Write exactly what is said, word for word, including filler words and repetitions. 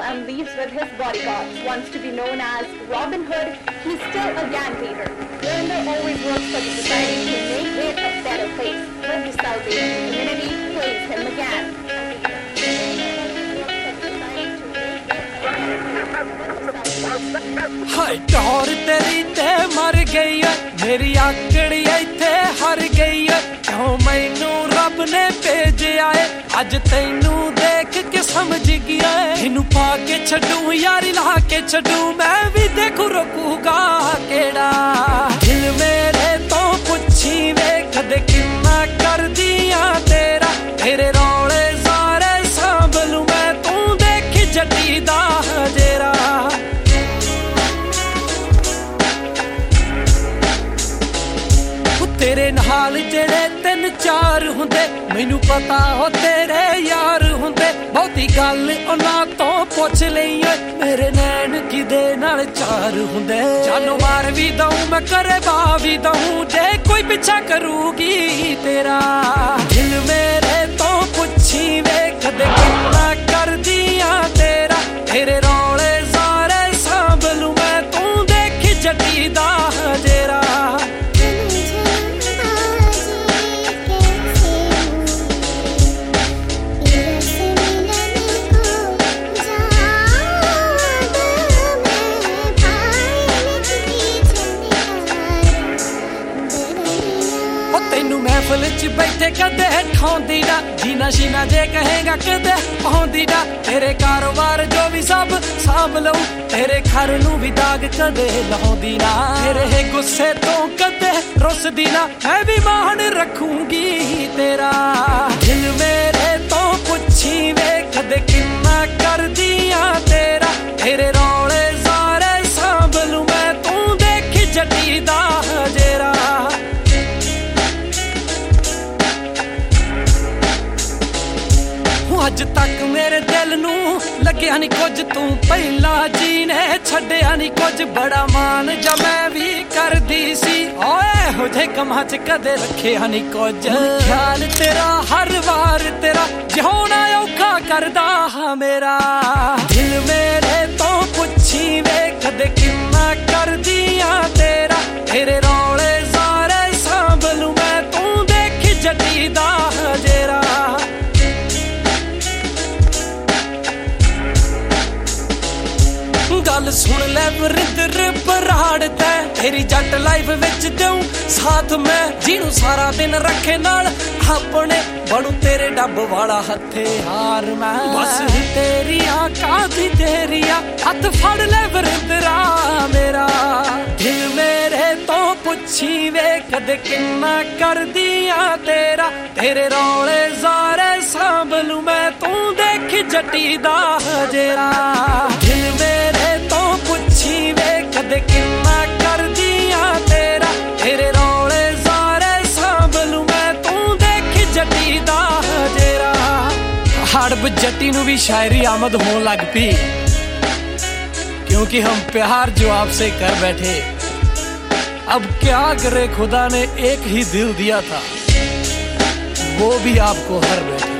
and leaves with his bodyguards. Wants to be known as Robin Hood, he's still a gang leader. Gurinder always works for the society to make it a better place. When the Salvation community plays him again. हाय टौर तेरी ते मर गई है मेरी आकड़ी इत्थे हर गई है क्यों मैनू रब ने भेजिया है अज तैनू देख के समझ गया है इनू पा के छड्डू यारी ला के छड्डू मैं भी देखू रोकूगा केड़ा दिल मेरे तो पुछी वे कदे किन्ना कर दिया तेरा तेरे रौले सारे सांभलू मैं तू देख जटी दा जेरा तेरे नाल जेड़े तीन चार हुंदे मैनू पता हो तेरे यार हुंदे बहुती गल उन्हां तो पुछ लई मेरे नैन किदे नाल चार हुंदे जानो मार भी दऊं मैं करे बा भी दऊं जे कोई पीछा करूगी तेरा दिल मेरे तो पुछी वे कदे किन्ना कर दिया तेरा तेरे रौले सारे सांभलू मैं तू देख जटी दा जेरा महफिल च बैठे कदे ठौंदी ना जीना शीना जे कहेगा कदे पौंदी ना तेरे कारोबार जो भी सब सांभ लऊं तेरे घर नू भी दाग कदे लाउंदी ना तेरे गुस्से तो कदे रुसदी ना मैं भी मान रखूंगी तेरा दिल मेरे तो पुछी वे कदे किन्ना कर दिया तेरा तेरे रौले सारे सांभ लूं मैं तू देख जटी दा जेरा अज तक मेरे दिल नू लग्या नी कुछ तू पहला जीने छड्डिया नी कुछ बड़ा मान जा मैं भी करदी सी ओए हो जे कमां च कदे रखिया नी कुछ ख्याल तेरा हर वार तेरा जिउणा औखा करदा हा मेरा दिल मेरे तो पुछी वे कदे किन्ना कर दिया तेरा तेरे रौले सारे सांभलू मैं तू देख जटी दा जेरा गल सुन ले वरिंदर बराड़ तै तेरी जट लाइफ विच देऊं साथ मैं जिनू सारा दिन रखे नाल अपने बनू तेरे डब वाला हथे हार मैं बस तेरी आका दी तेरी हथ फड़ ले वरिंदरा मेरा दिल मेरे तो पुछी वे कदे किन्ना कर दिया तेरा तेरे रौले सारे सांभलू मैं तू देख जटी दा जेरा दिल मेरे तो पुछी वे कदे किन्ना कर दिया तेरा तेरे रौले सारे सांभलू मैं तू देख जटी दा जेरा हड़ब जटी नू भी शायरी आमद होने लग पी क्योंकि हम प्यार जो आपसे कर बैठे अब क्या करे खुदा ने एक ही दिल दिया था वो भी आपको हर बैठे